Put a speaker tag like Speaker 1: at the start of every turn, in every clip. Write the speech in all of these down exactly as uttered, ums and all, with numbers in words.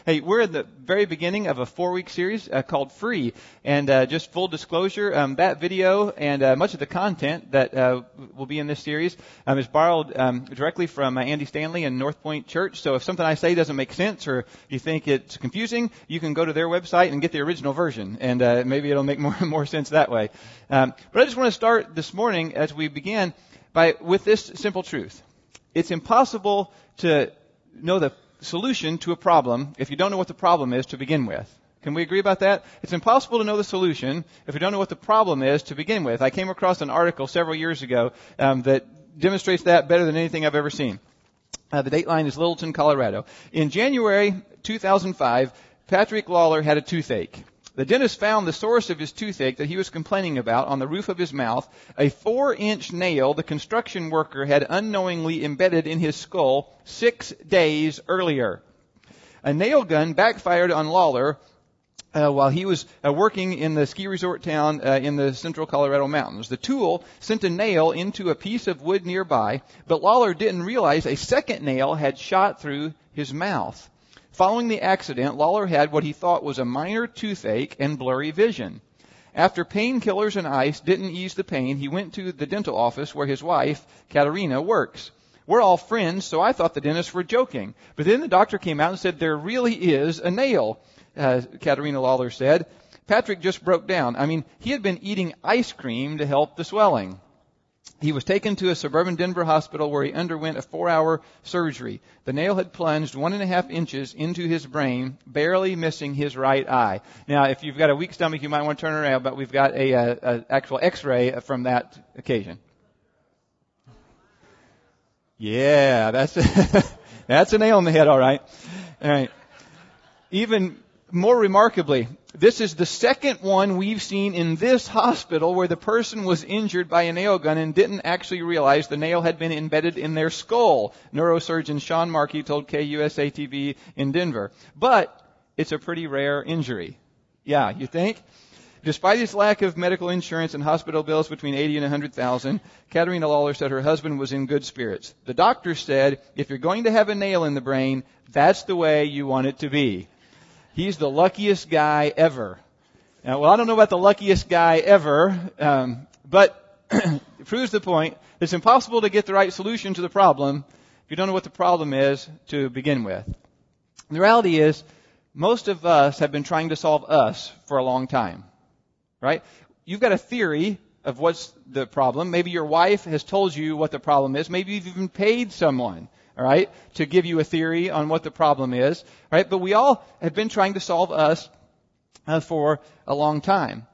Speaker 1: Hey, we're at the very beginning of a four-week series uh, called Free. And uh, just full disclosure, um, that video and uh, much of the content that uh, will be in this series um, is borrowed um, directly from uh, Andy Stanley and North Point Church. So if something I say doesn't make sense or you think it's confusing, you can go to their website and get the original version. And uh, maybe it'll make more more sense that way. Um, but I just want to start this morning as we begin by with this simple truth. It's impossible to know the solution to a problem if you don't know what the problem is to begin with. Can we agree about that? It's impossible to know the solution if you don't know what the problem is to begin with. I came across an article several years ago um, that demonstrates that better than anything I've ever seen. Uh, the date line is Littleton, Colorado. In January two thousand five, Patrick Lawler had a toothache. The dentist found the source of his toothache that he was complaining about on the roof of his mouth, a four-inch nail the construction worker had unknowingly embedded in his skull six days earlier. A nail gun backfired on Lawler uh, while he was uh, working in the ski resort town uh, in the central Colorado mountains. The tool sent a nail into a piece of wood nearby, but Lawler didn't realize a second nail had shot through his mouth. Following the accident, Lawler had what he thought was a minor toothache and blurry vision. After painkillers and ice didn't ease the pain, he went to the dental office where his wife, Katerina, works. We're all friends, so I thought the dentists were joking. But then the doctor came out and said, there really is a nail, uh, Katerina Lawler said. Patrick just broke down. I mean, he had been eating ice cream to help the swelling. He was taken to a suburban Denver hospital where he underwent a four-hour surgery. The nail had plunged one and a half inches into his brain, barely missing his right eye. Now, if you've got a weak stomach, you might want to turn around, but we've got a, a, a actual X-ray from that occasion. Yeah, that's a, that's a nail in the head, all right. All right. Even more remarkably, this is the second one we've seen in this hospital where the person was injured by a nail gun and didn't actually realize the nail had been embedded in their skull. Neurosurgeon Sean Markey told K U S A T V in Denver. But it's a pretty rare injury. Yeah, you think? Despite his lack of medical insurance and hospital bills between eighty and one hundred thousand, Katerina Lawler said her husband was in good spirits. The doctor said, if you're going to have a nail in the brain, that's the way you want it to be. He's the luckiest guy ever. Now, well, I don't know about the luckiest guy ever, um, but it proves the point. It's impossible to get the right solution to the problem if you don't know what the problem is to begin with. And the reality is, most of us have been trying to solve us for a long time, right? You've got a theory of what's the problem. Maybe your wife has told you what the problem is. Maybe you've even paid someone, all right, to give you a theory on what the problem is, right? But we all have been trying to solve us uh, for a long time.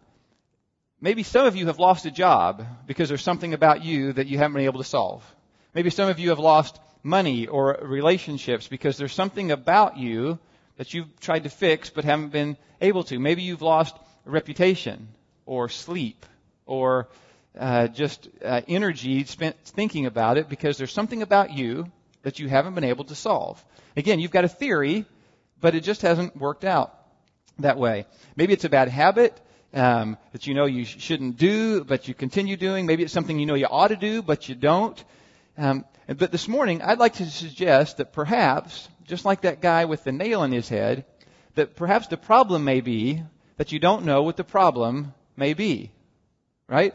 Speaker 1: Maybe some of you have lost a job because there's something about you that you haven't been able to solve. Maybe some of you have lost money or relationships because there's something about you that you've tried to fix but haven't been able to. Maybe you've lost a reputation or sleep or uh, just uh, energy spent thinking about it because there's something about you that you haven't been able to solve. Again, you've got a theory, but it just hasn't worked out that way. Maybe it's a bad habit um, that you know you sh- shouldn't do, but you continue doing. Maybe it's something you know you ought to do, but you don't. Um, but this morning, I'd like to suggest that perhaps, just like that guy with the nail in his head, that perhaps the problem may be that you don't know what the problem may be. Right?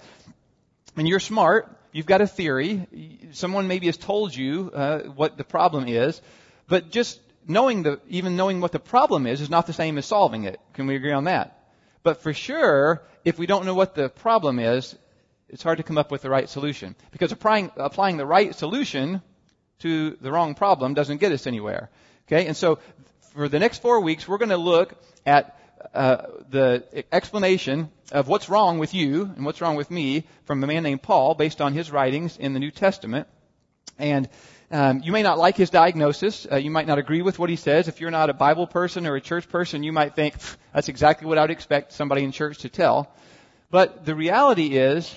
Speaker 1: And you're smart. You've got a theory. Someone maybe has told you uh, what the problem is, but just knowing the, even knowing what the problem is is not the same as solving it. Can we agree on that? But for sure, if we don't know what the problem is, it's hard to come up with the right solution. Because applying, applying the right solution to the wrong problem doesn't get us anywhere. Okay? And so for the next four weeks, we're going to look at Uh, the explanation of what's wrong with you and what's wrong with me from a man named Paul based on his writings in the New Testament. And um, you may not like his diagnosis. Uh, you might not agree with what he says. If you're not a Bible person or a church person, you might think, that's exactly what I would expect somebody in church to tell. But the reality is,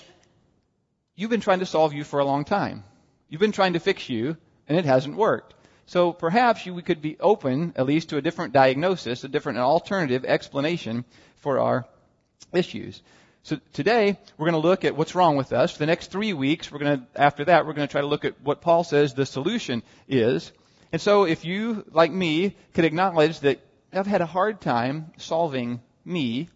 Speaker 1: you've been trying to solve you for a long time. You've been trying to fix you, and it hasn't worked. So perhaps you, we could be open, at least, to a different diagnosis, a different an alternative explanation for our issues. So today, we're going to look at what's wrong with us. For the next three weeks, we're going to, after that, we're going to try to look at what Paul says the solution is. And so if you, like me, could acknowledge that have had a hard time solving me,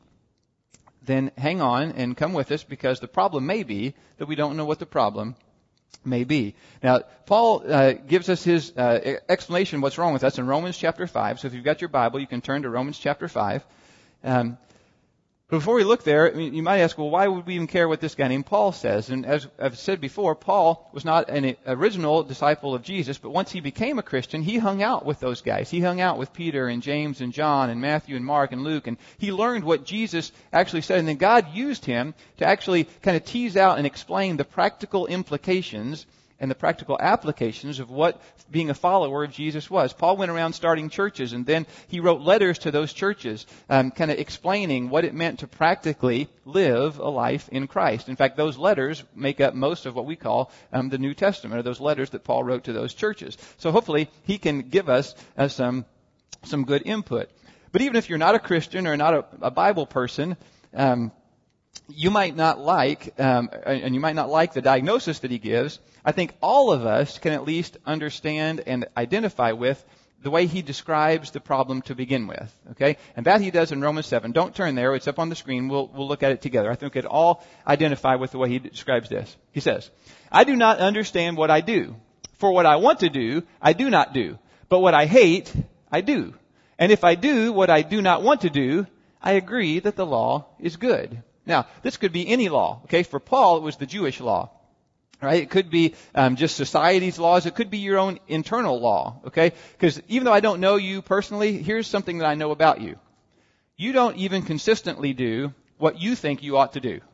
Speaker 1: then hang on and come with us, because the problem may be that we don't know what the problem may be. Now, Paul uh, gives us his uh, explanation of what's wrong with us in Romans chapter five. So if you've got your Bible, you can turn to Romans chapter five. Um, but before we look there, I mean, you might ask, well, why would we even care what this guy named Paul says? And as I've said before, Paul was not an original disciple of Jesus, but once he became a Christian, he hung out with those guys. He hung out with Peter and James and John and Matthew and Mark and Luke, and he learned what Jesus actually said. And then God used him to actually kind of tease out and explain the practical implications and the practical applications of what being a follower of Jesus was. Paul went around starting churches, and then he wrote letters to those churches, um, kind of explaining what it meant to practically live a life in Christ. In fact, those letters make up most of what we call um, the New Testament, or those letters that Paul wrote to those churches. So hopefully he can give us uh, some some good input. But even if you're not a Christian or not a, a Bible person, um, you might not like, um, and you might not like the diagnosis that he gives. I think all of us can at least understand and identify with the way he describes the problem to begin with. Okay, and that he does in Romans seven. Don't turn there; it's up on the screen. We'll we'll look at it together. I think we could all identify with the way he describes this. He says, "I do not understand what I do. For what I want to do, I do not do. But what I hate, I do. And if I do what I do not want to do, I agree that the law is good." Now, this could be any law. Okay, for Paul, it was the Jewish law. Right? It could be um, just society's laws. It could be your own internal law. Okay? Because even though I don't know you personally, here's something that I know about you. You don't even consistently do what you think you ought to do.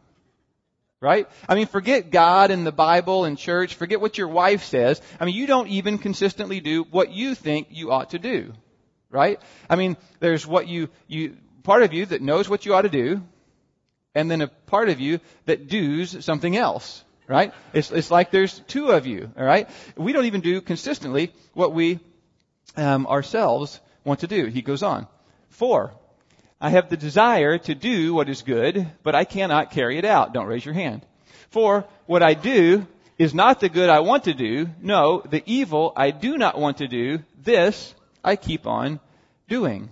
Speaker 1: Right? I mean, forget God and the Bible and church. Forget what your wife says. I mean, you don't even consistently do what you think you ought to do. Right? I mean, there's what you, you, part of you that knows what you ought to do, and then a part of you that does something else. Right? It's, it's like there's two of you. All right? We don't even do consistently what we um, ourselves want to do. He goes on. Four, I have the desire to do what is good, but I cannot carry it out. Don't raise your hand. For what I do is not the good I want to do. No, the evil I do not want to do, this I keep on doing.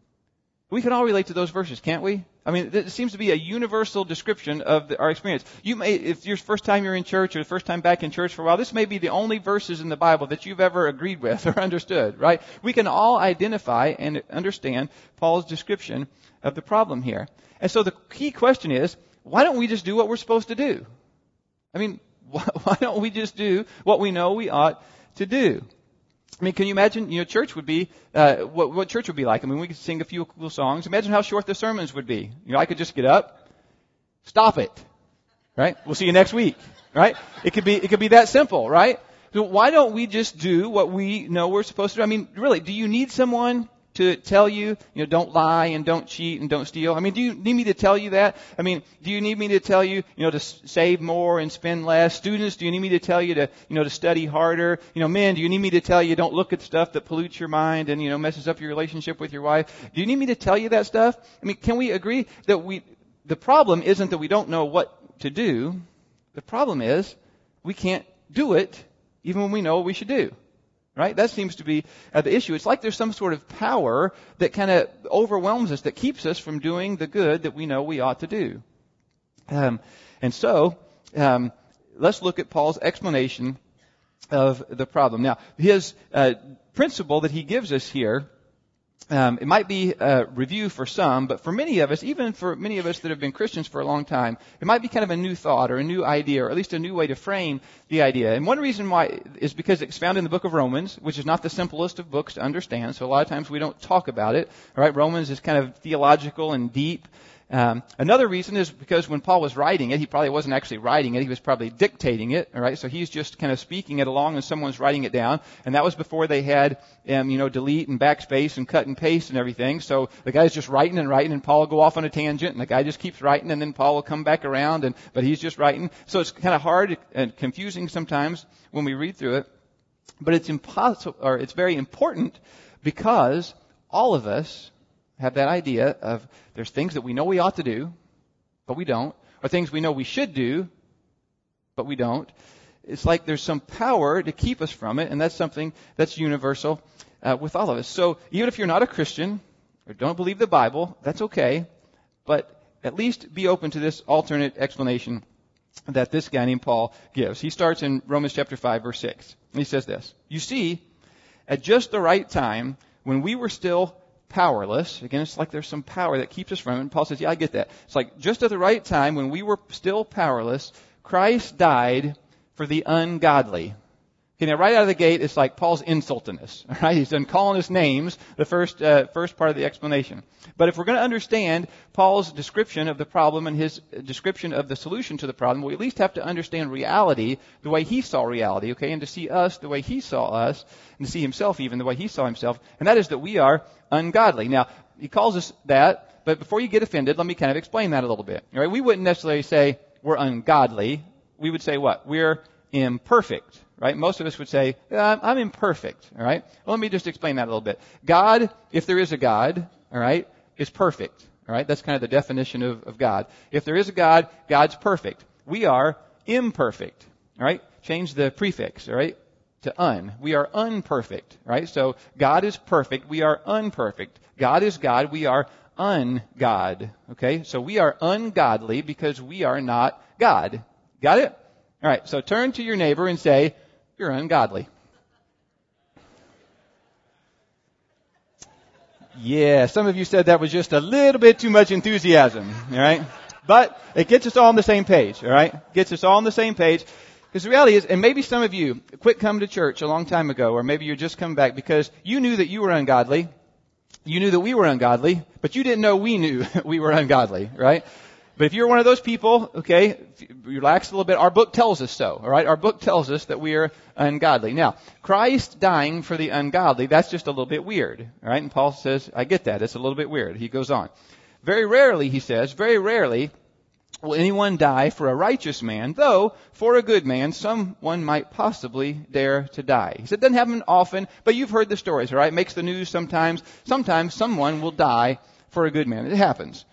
Speaker 1: We can all relate to those verses, can't we? I mean, it seems to be a universal description of the, our experience. You may, if your first time you're in church or the first time back in church for a while, this may be the only verses in the Bible that you've ever agreed with or understood, right? We can all identify and understand Paul's description of the problem here. And so the key question is, why don't we just do what we're supposed to do? I mean, why, why don't we just do what we know we ought to do? I mean, can you imagine, you know, church would be, uh, what, what church would be like? I mean, we could sing a few cool songs. Imagine how short the sermons would be. You know, I could just get up, stop it, right? We'll see you next week, right? It could be, it could be that simple, right? So why don't we just do what we know we're supposed to do? I mean, really, do you need someone to tell you, you know, don't lie and don't cheat and don't steal? I mean, do you need me to tell you that? I mean, do you need me to tell you, you know, to save more and spend less? Students, do you need me to tell you to, you know, to study harder? You know, men, do you need me to tell you don't look at stuff that pollutes your mind and, you know, messes up your relationship with your wife? Do you need me to tell you that stuff? I mean, can we agree that we, the problem isn't that we don't know what to do. The problem is we can't do it even when we know what we should do. Right? That seems to be uh, the issue. It's like there's some sort of power that kind of overwhelms us, that keeps us from doing the good that we know we ought to do. Um, and so, um, let's look at Paul's explanation of the problem. Now, his uh, principle that he gives us here, Um, it might be a review for some, but for many of us, even for many of us that have been Christians for a long time, it might be kind of a new thought or a new idea, or at least a new way to frame the idea. And one reason why is because it's found in the book of Romans, which is not the simplest of books to understand. So a lot of times we don't talk about it. All right, Romans is kind of theological and deep. Um, another reason is because when Paul was writing it, he probably wasn't actually writing it. He was probably dictating it. All right, so he's just kind of speaking it along, and someone's writing it down. And that was before they had, um, you know, delete and backspace and cut and paste and everything. So the guy's just writing and writing, and Paul will go off on a tangent, and the guy just keeps writing, and then Paul will come back around, and but he's just writing. So it's kind of hard and confusing sometimes when we read through it. But it's impossible, or it's very important, because all of us have that idea of there's things that we know we ought to do, but we don't, or things we know we should do, but we don't. It's like there's some power to keep us from it, and that's something that's universal uh, with all of us. So even if you're not a Christian, or don't believe the Bible, that's okay, but at least be open to this alternate explanation that this guy named Paul gives. He starts in Romans chapter five, verse six. And he says this, "You see, at just the right time, when we were still powerless," again, it's like there's some power that keeps us from it. And Paul says, yeah, I get that. It's like just at the right time, when we were still powerless, Christ died for the ungodly. Okay, now right out of the gate, it's like Paul's insulting us. All right, he's done calling us names, the first uh, first part of the explanation. But if we're going to understand Paul's description of the problem and his description of the solution to the problem, we at least have to understand reality the way he saw reality, okay, and to see us the way he saw us, and to see himself even the way he saw himself, and that is that we are ungodly. Now, he calls us that, but before you get offended, let me kind of explain that a little bit. All right, we wouldn't necessarily say we're ungodly. We would say what? We're imperfect. Right? Most of us would say, I'm, I'm imperfect. All right? Well, let me just explain that a little bit. God, if there is a God, all right, is perfect. All right? That's kind of the definition of, of God. If there is a God, God's perfect. We are imperfect. All right? Change the prefix, all right, to un. We are unperfect. Right? So God is perfect. We are unperfect. God is God. We are ungod. Okay? So we are ungodly because we are not God. Got it? All right. So turn to your neighbor and say, "You're ungodly." Yeah, some of you said that was just a little bit too much enthusiasm, all right? But it gets us all on the same page, all right? Gets us all on the same page. Because the reality is, and maybe some of you quit coming to church a long time ago, or maybe you're just coming back because you knew that you were ungodly. You knew that we were ungodly, but you didn't know we knew we were ungodly, right? But if you're one of those people, okay, relax a little bit. Our book tells us so, all right? Our book tells us that we are ungodly. Now, Christ dying for the ungodly, that's just a little bit weird, all right? And Paul says, I get that. It's a little bit weird. He goes on. Very rarely, he says, very rarely will anyone die for a righteous man, though for a good man, someone might possibly dare to die. He said it doesn't happen often, but you've heard the stories, all right? It makes the news sometimes. Sometimes someone will die for a good man. It happens.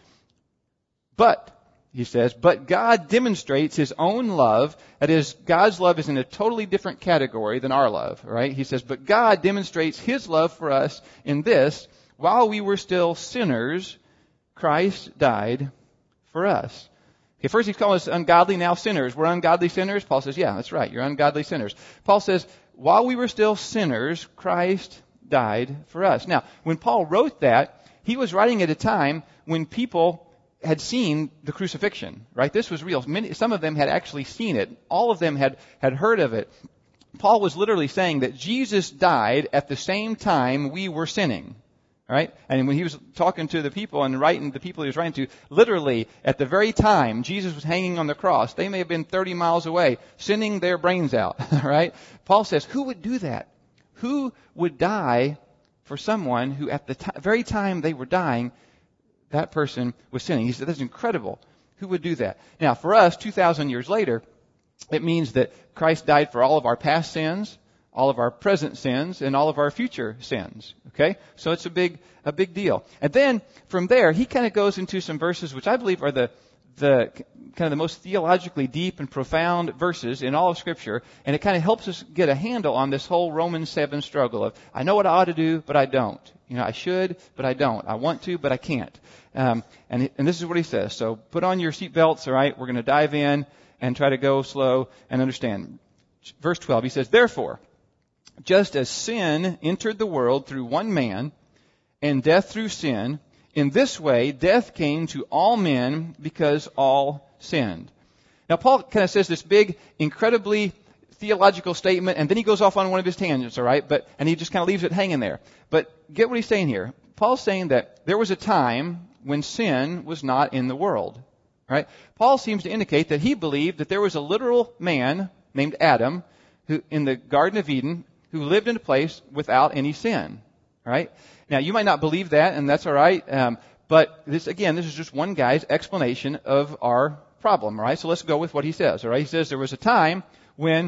Speaker 1: But, he says, but God demonstrates His own love. That is, God's love is in a totally different category than our love, right? He says, but God demonstrates His love for us in this: while we were still sinners, Christ died for us. Okay, first He's calling us ungodly, now sinners. We're ungodly sinners? Paul says, yeah, that's right, you're ungodly sinners. Paul says, while we were still sinners, Christ died for us. Now, when Paul wrote that, he was writing at a time when people had seen the crucifixion, right? This was real. Many, some of them had actually seen it. All of them had, had heard of it. Paul was literally saying that Jesus died at the same time we were sinning, right? And when he was talking to the people and writing, the people he was writing to, literally at the very time Jesus was hanging on the cross, they may have been thirty miles away, sinning their brains out, right? Paul says, who would do that? Who would die for someone who at the t- very time they were dying, that person was sinning? He said, that's incredible. Who would do that? Now, for us, two thousand years later, it means that Christ died for all of our past sins, all of our present sins, and all of our future sins. Okay? So it's a big, a big deal. And then, from there, he kind of goes into some verses which I believe are the, the kind of the most theologically deep and profound verses in all of Scripture, and it kind of helps us get a handle on this whole Romans seven struggle of, I know what I ought to do, but I don't. You know, I should, but I don't. I want to, but I can't. Um, and, and this is what he says. So put on your seatbelts, all right? We're going to dive in and try to go slow and understand. Verse twelve, he says, therefore, just as sin entered the world through one man, and death through sin, in this way death came to all men because all sinned. Now, Paul kind of says this big, incredibly theological statement, and then he goes off on one of his tangents, all right? But and he just kind of leaves it hanging there. But get what he's saying here. Paul's saying that there was a time when sin was not in the world, right? Paul seems to indicate that he believed that there was a literal man named Adam who, in the Garden of Eden, who lived in a place without any sin, right? Now, you might not believe that, and that's all right. Um, but this, again, this is just one guy's explanation of our problem, all right? So let's go with what he says, all right? He says there was a time when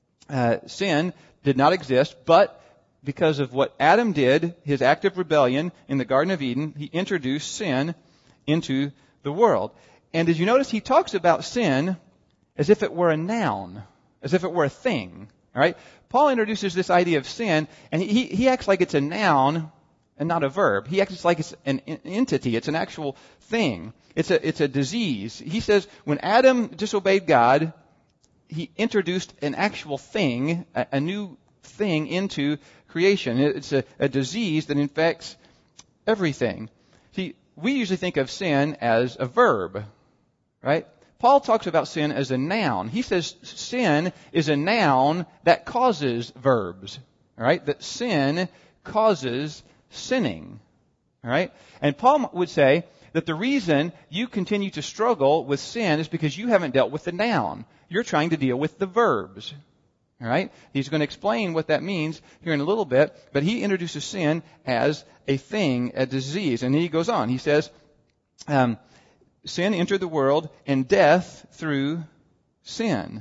Speaker 1: uh, sin did not exist, but because of what Adam did, his act of rebellion in the Garden of Eden, he introduced sin into the world. And as you notice, he talks about sin as if it were a noun, as if it were a thing. All right? Paul introduces this idea of sin, and he, he acts like it's a noun and not a verb. He acts like it's an entity. It's an actual thing. It's a, it's a disease. He says when Adam disobeyed God, he introduced an actual thing, a, a new thing into creation. It's a, a disease that infects everything. See, we usually think of sin as a verb, right? Paul talks about sin as a noun. He says sin is a noun that causes verbs, all right? That sin causes sinning, all right? And Paul would say that the reason you continue to struggle with sin is because you haven't dealt with the noun. You're trying to deal with the verbs, all right? He's going to explain what that means here in a little bit, but he introduces sin as a thing, a disease. And he goes on. He says, um, sin entered the world and death through sin.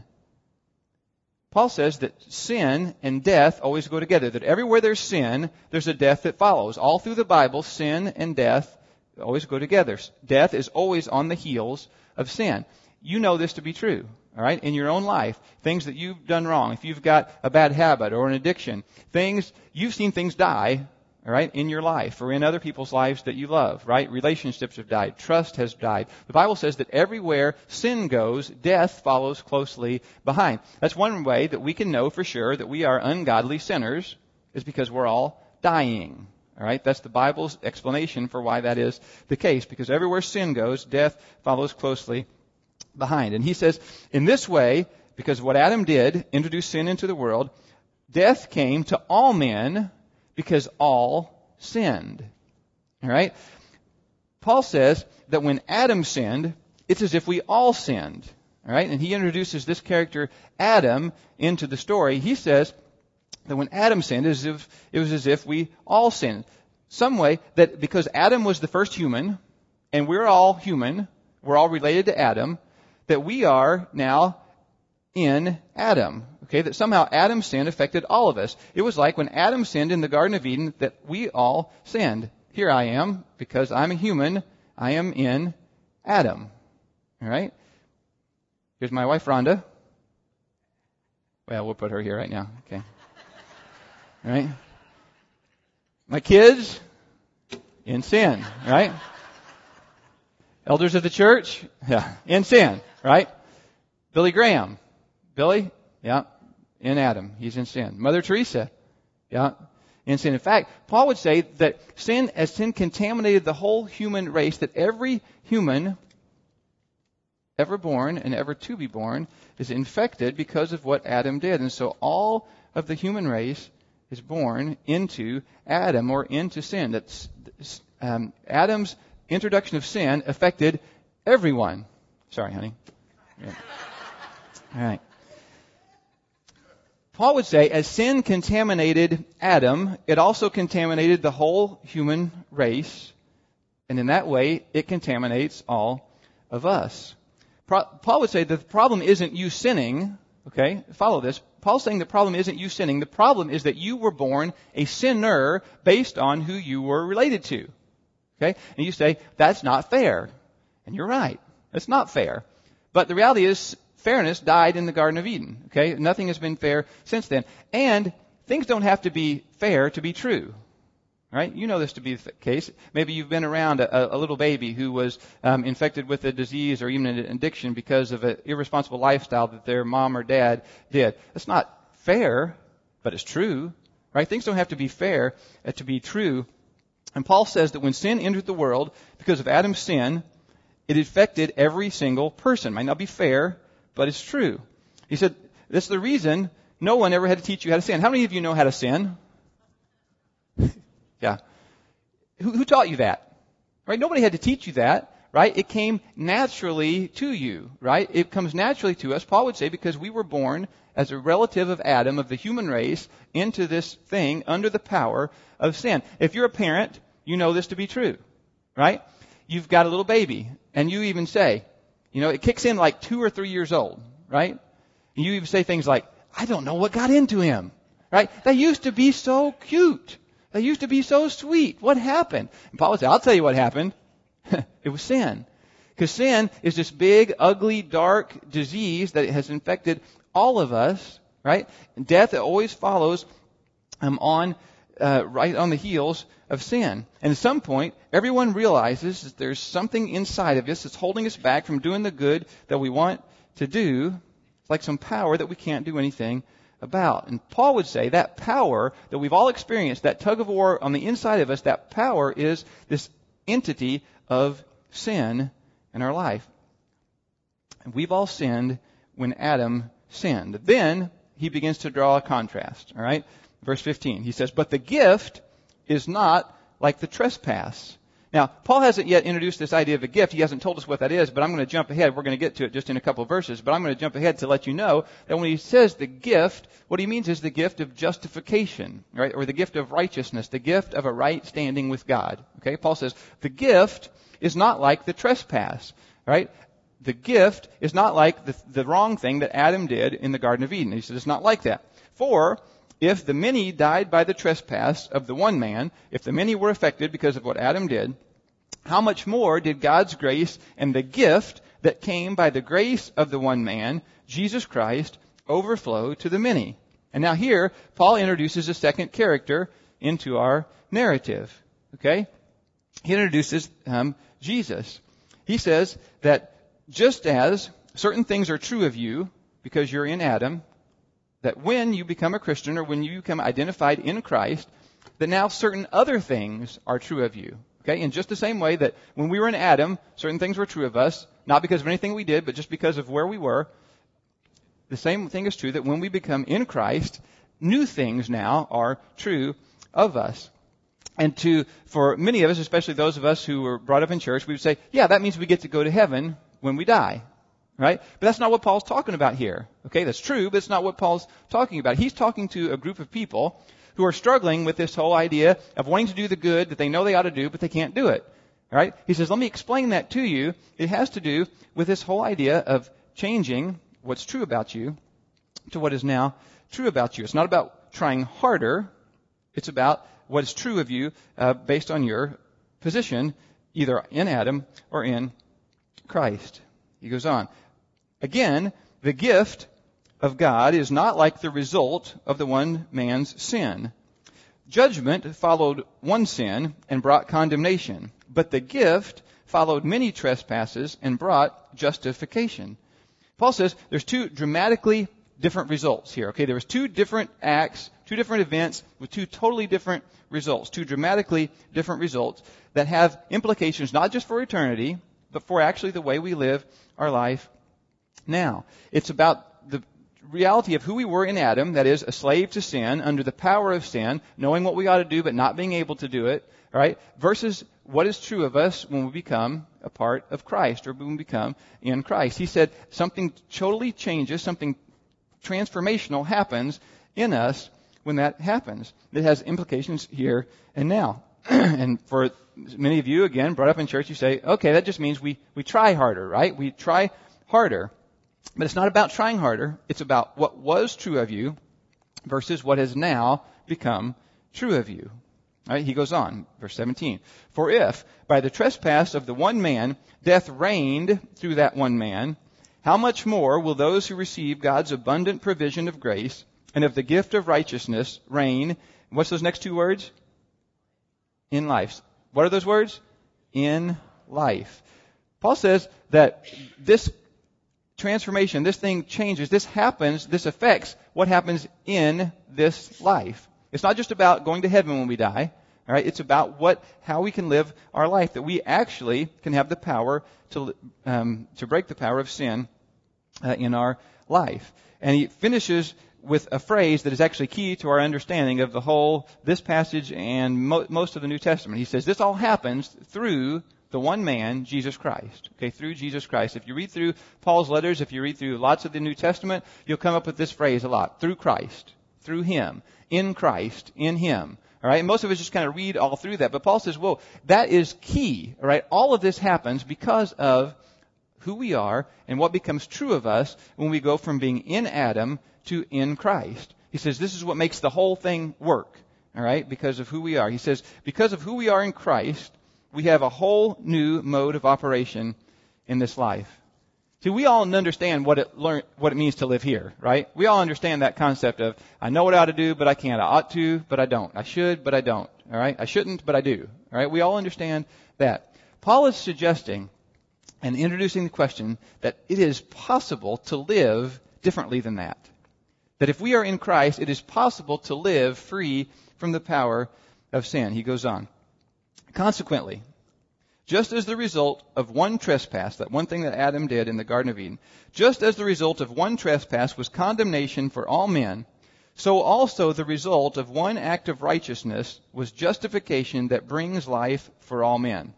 Speaker 1: Paul says that sin and death always go together, that everywhere there's sin, there's a death that follows. All through the Bible, sin and death always go together. Death is always on the heels of sin. You know this to be true, all right, in your own life. Things that you've done wrong, if you've got a bad habit or an addiction, things, you've seen things die, all right, in your life or in other people's lives that you love, right? Relationships have died. Trust has died. The Bible says that everywhere sin goes, death follows closely behind. That's one way that we can know for sure that we are ungodly sinners, is because we're all dying. All right? That's the Bible's explanation for why that is the case, because everywhere sin goes, death follows closely behind. And he says, in this way, because what Adam did, introduced sin into the world, death came to all men because all sinned. All right? Paul says that when Adam sinned, it's as if we all sinned. All right? And he introduces this character, Adam, into the story. He says that when Adam sinned, it was as if, it was as if we all sinned. Some way that because Adam was the first human, and we're all human, we're all related to Adam, that we are now in Adam. Okay, that somehow Adam's sin affected all of us. It was like when Adam sinned in the Garden of Eden that we all sinned. Here I am, because I'm a human, I am in Adam. All right? Here's my wife, Rhonda. Well, we'll put her here right now. Okay. All right? My kids, in sin, right? Elders of the church, yeah, in sin, right? Billy Graham. Billy, yeah, in Adam. He's in sin. Mother Teresa, yeah, in sin. In fact, Paul would say that sin, as sin contaminated the whole human race, that every human ever born and ever to be born is infected because of what Adam did. And so all of the human race is born into Adam or into sin. That's um, Adam's introduction of sin affected everyone. Sorry, honey. Yeah. All right. Paul would say, as sin contaminated Adam, it also contaminated the whole human race, and in that way, it contaminates all of us. Pro- Paul would say that the problem isn't you sinning, okay? Follow this. Paul's saying the problem isn't you sinning. The problem is that you were born a sinner based on who you were related to, okay? And you say, that's not fair. And you're right. It's not fair. But the reality is, fairness died in the Garden of Eden. Okay, nothing has been fair since then, and things don't have to be fair to be true. Right? You know this to be the case. Maybe you've been around a, a little baby who was um, infected with a disease or even an addiction because of an irresponsible lifestyle that their mom or dad did. That's not fair, but it's true. Right? Things don't have to be fair uh, to be true. And Paul says that when sin entered the world because of Adam's sin, it affected every single person. Might not be fair, but it's true. He said, that's the reason no one ever had to teach you how to sin. How many of you know how to sin? Yeah. Who, who taught you that? Right? Nobody had to teach you that, right? It came naturally to you, right? It comes naturally to us, Paul would say, because we were born as a relative of Adam, of the human race, into this thing under the power of sin. If you're a parent, you know this to be true, right? You've got a little baby, and you even say, you know, it kicks in like two or three years old, right? And you even say things like, I don't know what got into him, right? They used to be so cute. They used to be so sweet. What happened? And Paul would say, I'll tell you what happened. It was sin. Because sin is this big, ugly, dark disease that has infected all of us, right? And death always follows um, on uh, right on the heels of sin. And at some point, everyone realizes that there's something inside of us that's holding us back from doing the good that we want to do. It's like some power that we can't do anything about. And Paul would say that power that we've all experienced, that tug of war on the inside of us, that power is this entity of sin in our life. And we've all sinned when Adam sinned. Then he begins to draw a contrast. All right? Verse fifteen. He says, but the gift is not like the trespass. Now, Paul hasn't yet introduced this idea of a gift. He hasn't told us what that is, but I'm going to jump ahead. We're going to get to it just in a couple of verses, but I'm going to jump ahead to let you know that when he says the gift, what he means is the gift of justification, right? Or the gift of righteousness, the gift of a right standing with God. Okay? Paul says the gift is not like the trespass, right? The gift is not like the, the wrong thing that Adam did in the Garden of Eden. He says it's not like that. For if the many died by the trespass of the one man, if the many were affected because of what Adam did, how much more did God's grace and the gift that came by the grace of the one man, Jesus Christ, overflow to the many? And now here, Paul introduces a second character into our narrative. Okay? He introduces um, Jesus. He says that just as certain things are true of you because you're in Adam, that when you become a Christian or when you become identified in Christ, that now certain other things are true of you. Okay? In just the same way that when we were in Adam, certain things were true of us, not because of anything we did, but just because of where we were. The same thing is true that when we become in Christ, new things now are true of us. And to, for many of us, especially those of us who were brought up in church, we would say, yeah, that means we get to go to heaven when we die. Right? But that's not what Paul's talking about here. Okay, that's true, but it's not what Paul's talking about. He's talking to a group of people who are struggling with this whole idea of wanting to do the good that they know they ought to do, but they can't do it. All right? He says, let me explain that to you. It has to do with this whole idea of changing what's true about you to what is now true about you. It's not about trying harder. It's about what is true of you uh, based on your position, either in Adam or in Christ. He goes on. Again, the gift of God is not like the result of the one man's sin. Judgment followed one sin and brought condemnation, but the gift followed many trespasses and brought justification. Paul says there's two dramatically different results here. Okay, there was two different acts, two different events with two totally different results, two dramatically different results that have implications not just for eternity, but for actually the way we live our life now. It's about the reality of who we were in Adam, that is, a slave to sin, under the power of sin, knowing what we ought to do but not being able to do it, right? Versus what is true of us when we become a part of Christ or when we become in Christ. He said something totally changes, something transformational happens in us when that happens. It has implications here and now. And for many of you, again, brought up in church, you say, okay, that just means we, we try harder, right? We try harder. But it's not about trying harder. It's about what was true of you versus what has now become true of you. All right, he goes on, verse seventeen. For if by the trespass of the one man death reigned through that one man, how much more will those who receive God's abundant provision of grace and of the gift of righteousness reign? What's those next two words? In life. What are those words? In life. Paul says that this transformation, this thing changes, this happens, this affects what happens in this life. It's not just about going to heaven when we die, all right? It's about what, how we can live our life, that we actually can have the power to um, to break the power of sin uh, in our life. And he finishes with a phrase that is actually key to our understanding of the whole, this passage and mo- most of the New Testament. He says this all happens through the one man, Jesus Christ. Okay, through Jesus Christ. If you read through Paul's letters, if you read through lots of the New Testament, you'll come up with this phrase a lot. Through Christ. Through Him. In Christ. In Him. All right, and most of us just kind of read all through that. But Paul says, whoa, that is key. All right, all of this happens because of who we are and what becomes true of us when we go from being in Adam to in Christ. He says this is what makes the whole thing work. All right, because of who we are. He says because of who we are in Christ, we have a whole new mode of operation in this life. See, we all understand what it learn, what it means to live here, right? We all understand that concept of, I know what I ought to do, but I can't. I ought to, but I don't. I should, but I don't. All right? I shouldn't, but I do. All right? We all understand that. Paul is suggesting and introducing the question that it is possible to live differently than that. That if we are in Christ, it is possible to live free from the power of sin. He goes on. Consequently, just as the result of one trespass, that one thing that Adam did in the Garden of Eden, just as the result of one trespass was condemnation for all men, so also the result of one act of righteousness was justification that brings life for all men.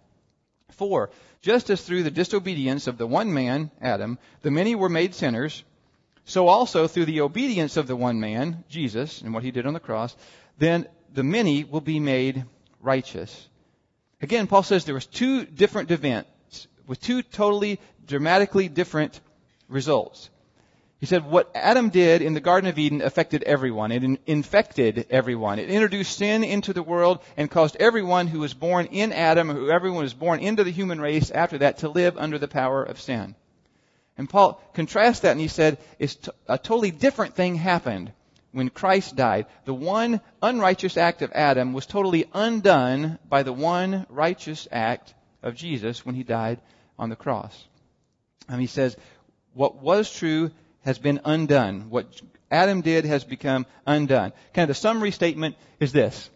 Speaker 1: For, just as through the disobedience of the one man, Adam, the many were made sinners, so also through the obedience of the one man, Jesus, and what he did on the cross, then the many will be made righteous. Again, Paul says there was two different events with two totally dramatically different results. He said what Adam did in the Garden of Eden affected everyone. It in- infected everyone. It introduced sin into the world and caused everyone who was born in Adam, who everyone was born into the human race after that, to live under the power of sin. And Paul contrasts that, and he said it's t- a totally different thing happened when Christ died. The one unrighteous act of Adam was totally undone by the one righteous act of Jesus when he died on the cross. And he says, what was true has been undone. What Adam did has become undone. Kind of the summary statement is this.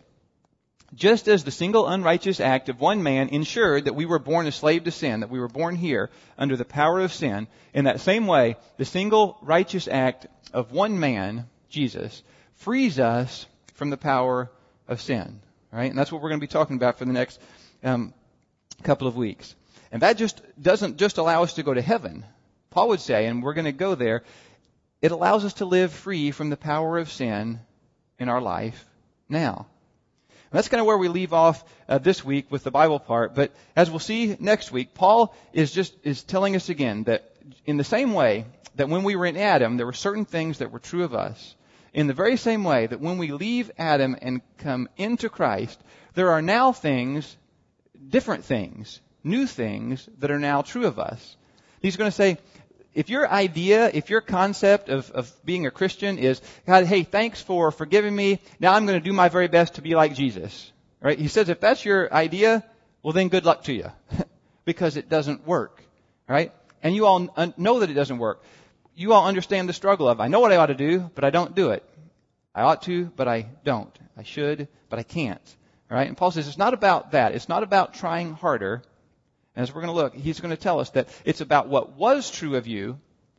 Speaker 1: Just as the single unrighteous act of one man ensured that we were born a slave to sin, that we were born here under the power of sin, in that same way, the single righteous act of one man, Jesus, frees us from the power of sin. Right? And that's what we're going to be talking about for the next um, couple of weeks. And that just doesn't just allow us to go to heaven. Paul would say, and we're going to go there, it allows us to live free from the power of sin in our life now. And that's kind of where we leave off uh, this week with the Bible part. But as we'll see next week, Paul is just is telling us again that in the same way that when we were in Adam, there were certain things that were true of us. In the very same way that when we leave Adam and come into Christ, there are now things, different things, new things that are now true of us. He's going to say, if your idea, if your concept of, of being a Christian is, God, hey, thanks for forgiving me. Now I'm going to do my very best to be like Jesus. Right? He says, if that's your idea, well, then good luck to you. Because it doesn't work. Right? And you all know that it doesn't work. You all understand the struggle of, I know what I ought to do, but I don't do it. I ought to, but I don't. I should, but I can't. All right? And Paul says it's not about that. It's not about trying harder. And as we're going to look, he's going to tell us that it's about what was true of you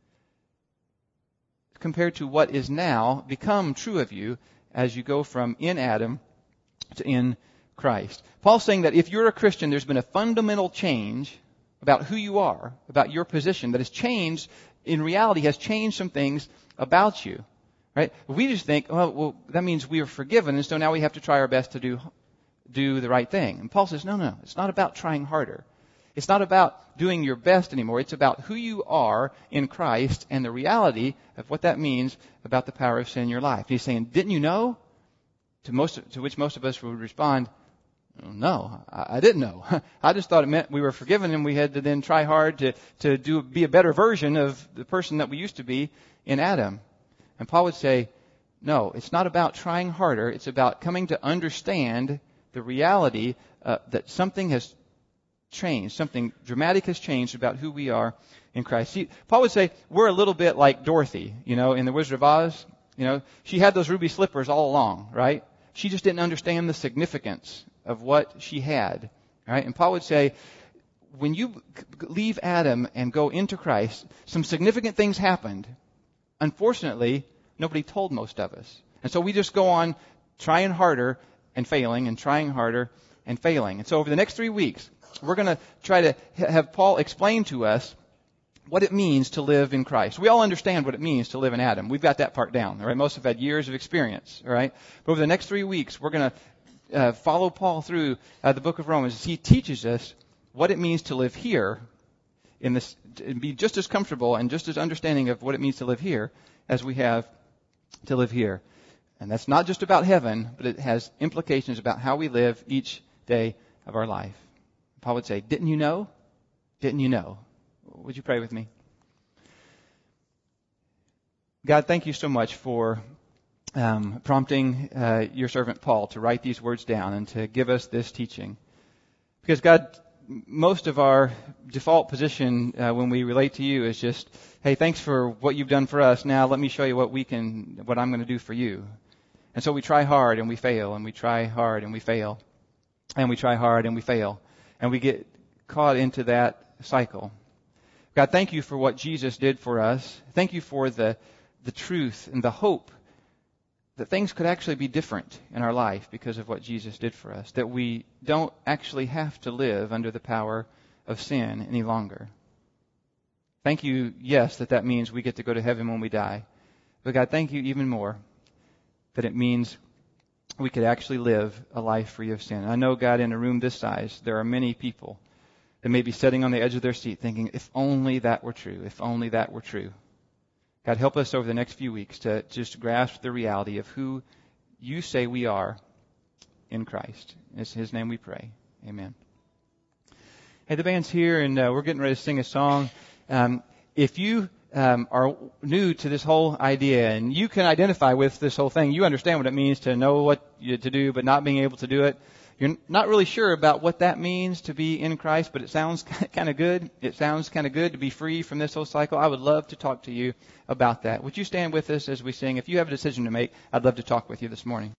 Speaker 1: compared to what is now become true of you as you go from in Adam to in Christ. Paul's saying that if you're a Christian, there's been a fundamental change about who you are, about your position, that has changed, in reality, has changed some things about you. Right? We just think, oh, well, that means we are forgiven, and so now we have to try our best to do do the right thing. And Paul says, no, no, it's not about trying harder. It's not about doing your best anymore. It's about who you are in Christ and the reality of what that means about the power of sin in your life. And he's saying, didn't you know? To most, to which most of us would respond, no, I, I didn't know. I just thought it meant we were forgiven and we had to then try hard to, to do, be a better version of the person that we used to be in Adam. And Paul would say, no, it's not about trying harder. It's about coming to understand the reality uh, that something has changed. Something dramatic has changed about who we are in Christ. See, Paul would say we're a little bit like Dorothy, you know, in The Wizard of Oz. You know, she had those ruby slippers all along, right? She just didn't understand the significance of what she had, right? And Paul would say, when you leave Adam and go into Christ, some significant things happened. Unfortunately, nobody told most of us. And so we just go on trying harder and failing and trying harder and failing. And so over the next three weeks, we're going to try to have Paul explain to us what it means to live in Christ. We all understand what it means to live in Adam. We've got that part down. All right? Most have had years of experience. All right? But over the next three weeks, we're going to uh, follow Paul through uh, the book of Romans as he teaches us what it means to live here in this, and be just as comfortable and just as understanding of what it means to live here as we have to live here. And that's not just about heaven, but it has implications about how we live each day of our life. Paul would say, didn't you know? Didn't you know? Would you pray with me? God, thank you so much for um, prompting uh, your servant Paul to write these words down and to give us this teaching. Because God, most of our default position uh, when we relate to you is just, hey, thanks for what you've done for us. Now let me show you what we can, what I'm going to do for you. And so we try hard and we fail, and we try hard and we fail, and we try hard and we fail, and we get caught into that cycle. God, thank you for what Jesus did for us. Thank you for the the truth and the hope that things could actually be different in our life because of what Jesus did for us, that we don't actually have to live under the power of sin any longer. Thank you, yes, that that means we get to go to heaven when we die. But God, thank you even more that it means we could actually live a life free of sin. I know, God, in a room this size, there are many people that may be sitting on the edge of their seat thinking, if only that were true, if only that were true. God, help us over the next few weeks to just grasp the reality of who you say we are in Christ. In His name we pray. Amen. Hey, the band's here, and uh, we're getting ready to sing a song. Um, if you um, are new to this whole idea, and you can identify with this whole thing, you understand what it means to know what you, to do, but not being able to do it. You're not really sure about what that means to be in Christ, but it sounds kind of good. It sounds kind of good to be free from this whole cycle. I would love to talk to you about that. Would you stand with us as we sing? If you have a decision to make, I'd love to talk with you this morning.